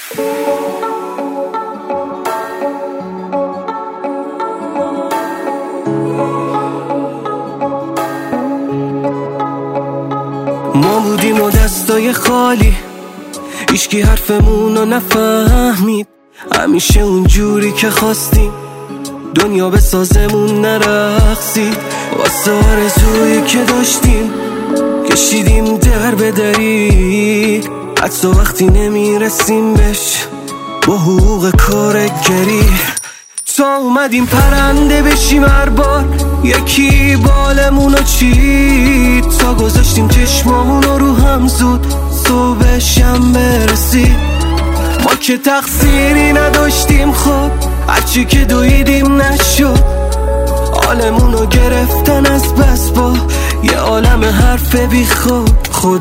ما بودیم و دستای خالی، هیچکی حرفمونو نفهمید، همیشه اونجوری که خواستیم دنیا به سازمون نرقصید. واسه آرزویی که داشتیم کشیدیم در به دری، حتی وقتی نمیرسیم بهش با حقوق کارگری. تا اومدیم پرنده بشیم هر بار یکی بالمونو چید، تا گذاشتیم چشمامونو رو هم زود صبح شنبه رسید. ما که تقصیری نداشتیم، خب هرچی که دویدیم نشد، حالمونو گرفتن از بس با یه عالم حرف بی خود.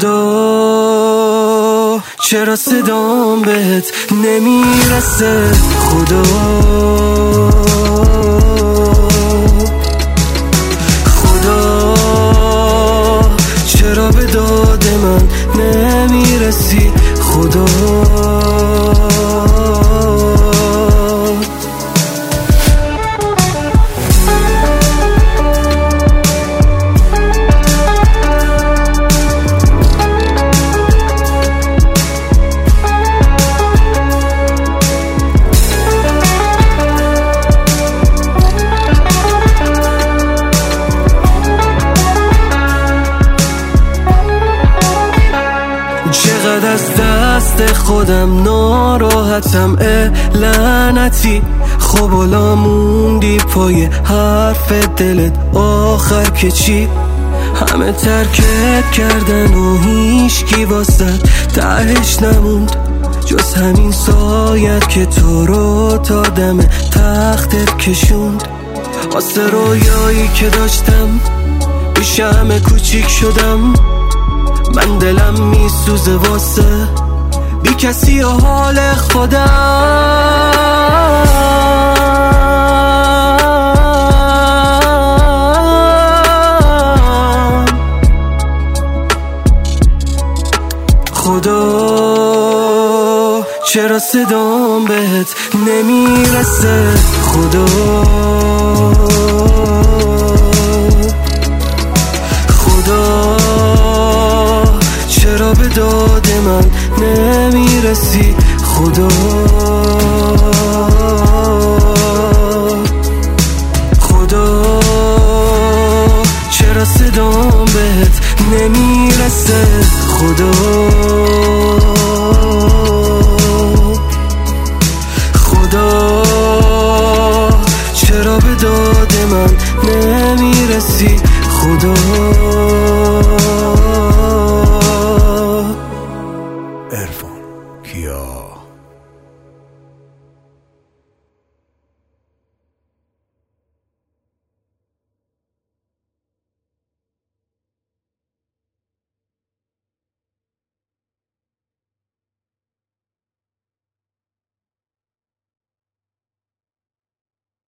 خدا چرا صدام بهت نمیرسه، خدا خدا چرا به داد من نمیرسی، خدا چقدر از دست خودم ناراحتم لعنتی. خب حالا موندی پای حرف دلت، آخر که چی؟ همه ترکت کردن و هیچکی واسد تهش نموند جز همین سایت که تو رو تا دم تختت کشوند. واسه رویایی که داشتم بیش همه کوچیک شدم، من دلم میسوزه واسه بی کسی و حال خودم. خدا چرا صدام بهت نمیرسه، خدا خدا چرا به داد من نمیرسی، خدا خدا چرا صدام بهت نمیرسه، خدا خدا چرا به داد من نمیرسی، خدا